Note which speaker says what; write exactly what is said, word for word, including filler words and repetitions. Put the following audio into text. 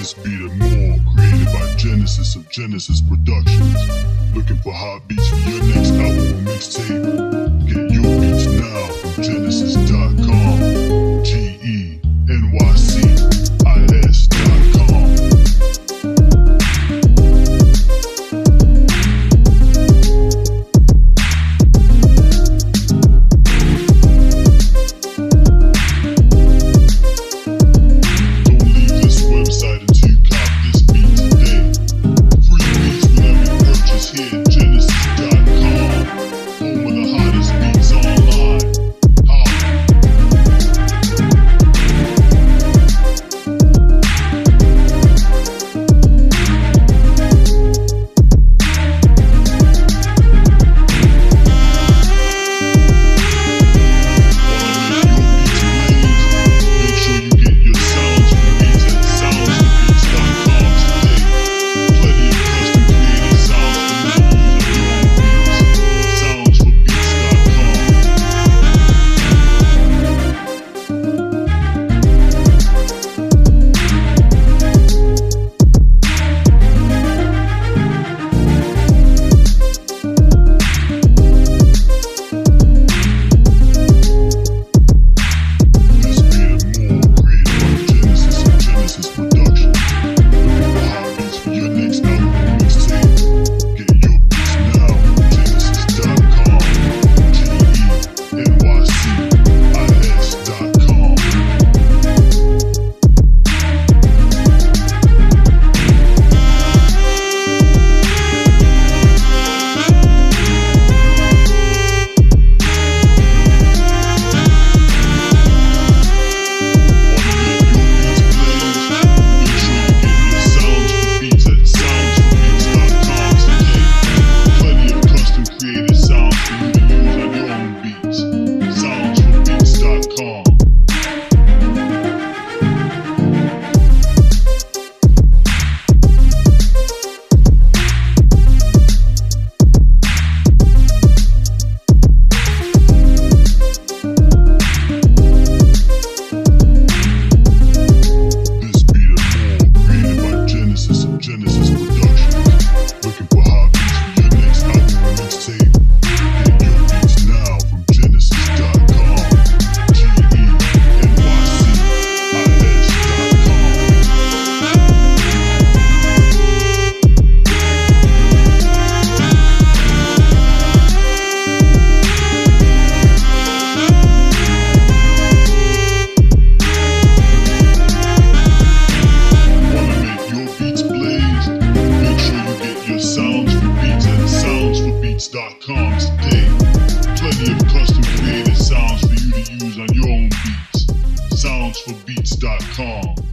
Speaker 1: This beat and more, created by Genesis of Genesis Productions. Looking for hot beats for your next album or mixtape? Get your beats now from Genesis dot com. G E N Y C I S dot com. Dot com today. Plenty of custom created sounds for you to use on your own beats. sounds for beats dot com.